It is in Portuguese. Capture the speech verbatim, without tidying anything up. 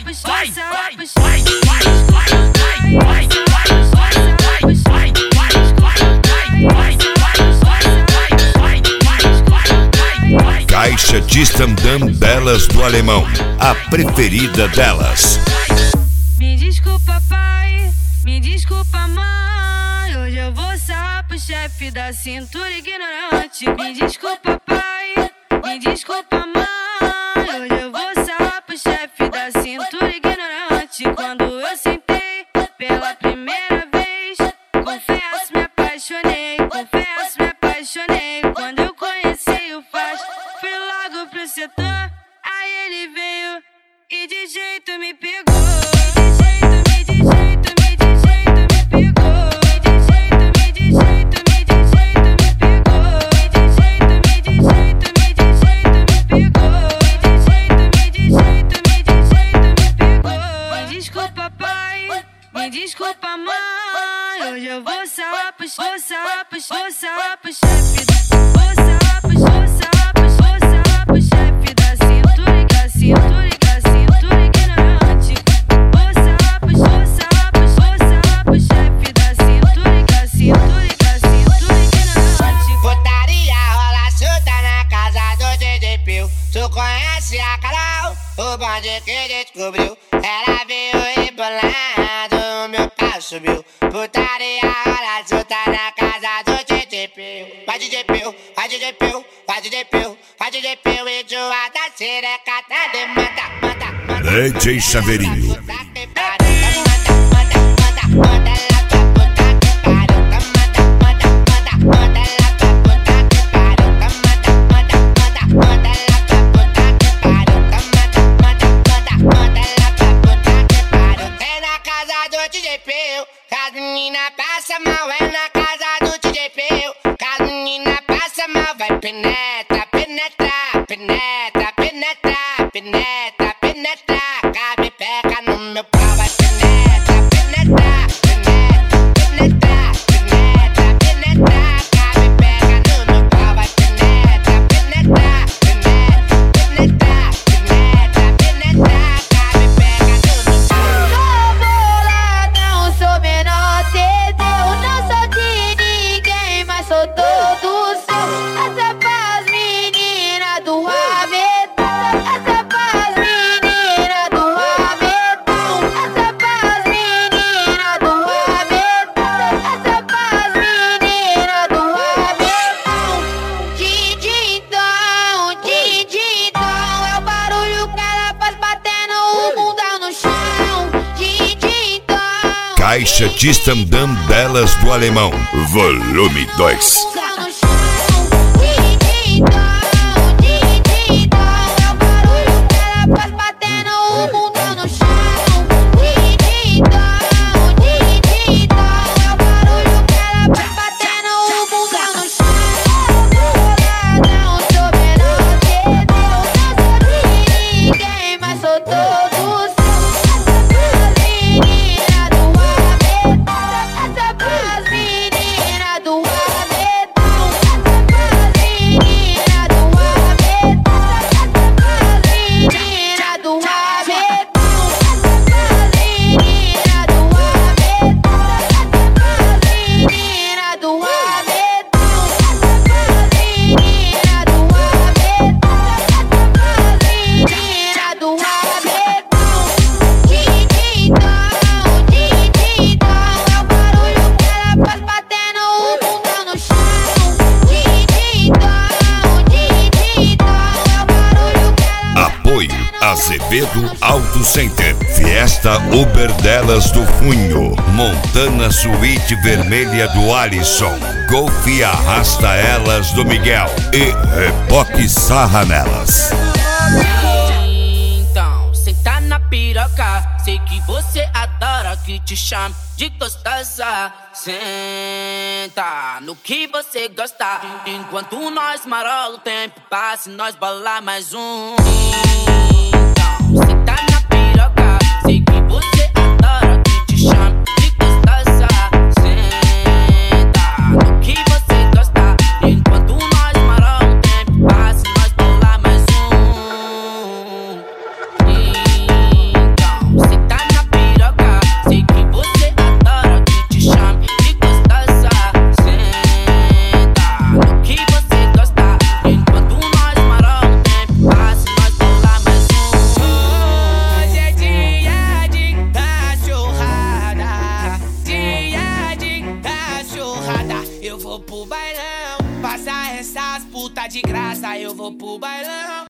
vai, vai, vai, vai, vai, Caixa de Tamtam Delas do Alemão, a preferida delas. Me desculpa, pai, me desculpa, mãe. Hoje eu vou sarrar pro chefe da cintura ignorante. Me desculpa, pai, me desculpa, mãe. Hoje eu vou sarrar pro chefe da cintura ignorante. Quando eu sentei pela primeira vez, confesso, me apaixonei. Confesso, me apaixonei. Quando eu conheci o Faz, fui logo pro setor. Aí ele veio e de jeito me pegou. Me desculpa, mãe, hoje eu vou sarrar pro chefe, vou sarrar pro chefe, vou sarrar pro vou sarrar pro chefe da cintura, da cintura, da cintura ignorante. Vou sarrar pro vou sarrar pro vou sarrar pro chefe da cintura, da cintura, da cintura ignorante. Putaria rola solta na casa do D J Pio. Tu conhece a Carol, o bonde que descobriu. Ela veio rebolando, meu pau subiu. Putaria rola solta na casa do D J Pio. Vai D J Pio, vai D J Pio, vai D J Pio, vai D J Pio. Enjoada xereca, tá de manda, manda, manda. D J Chaveirinho. As menina passa mal, é na casa do D J Pio. As menina passa mal, vai penetra, penetra, penetra, penetra, penetra, penetra. Cabe pega no meu pau, vai penetra, penetra, penetra, penetra, penetra, penetra. Cabe pega no meu pau, vai penetra, penetra, penetra, penetra, penetra, penetra. Cabe pega no meu pau. Sou boladão, sou menor cedeu. Não sou de ninguém, mas sou todo seu. Essa paz, menina do rabetão. Essa paz, menina do rabetão. Essa paz, menina do rabetão. Essa paz, menina do rabetão. Dindindão, dindindão. É o barulho que ela faz batendo o mundão no chão. Dindindão. Caixa de Tamtam Delas do Alemão, volume dois. No chão, dindindão, dindindão. É o barulho que ela faz batendo o mundão no chão. Dindindão, dindindão. É o barulho que ela faz batendo o mundão no chão. Boladão, sou menor cedeu. Não sou de ninguém, mas sou todo seu. Menina do rabetão. Essa paz, menina do rabetão. Essa paz, menina do rabetão. Essa paz, menina do rabetão. Essa paz, menina do rabetão. Essa paz, menina do rabetão. Essa paz, menina do rabetão. Essa paz, menina do rabetão. Dindindão, dindindão. É o barulho que ela faz batendo o mundão no chão. Dindindão, dindindão. É o barulho que ela Apoio Azevedo Auto Center, Fiesta Uber Delas do Funho, Montana Suíte Vermelha do Alisson, Golf Arrasta Elas do Miguel e Reboque Sarra Nelas. Então, senta na piroca. Sei que você adora que te chame de gostosa. Senta no que você gosta. Enquanto nós marola o tempo passa e nós bolar mais um. Então, senta na piroca. Sei que você adora que te chame de gostosa. Senta no que você gosta. Enquanto nós marola o tempo passa e nós bolar mais um. Então, tá de graça, eu vou pro bailão.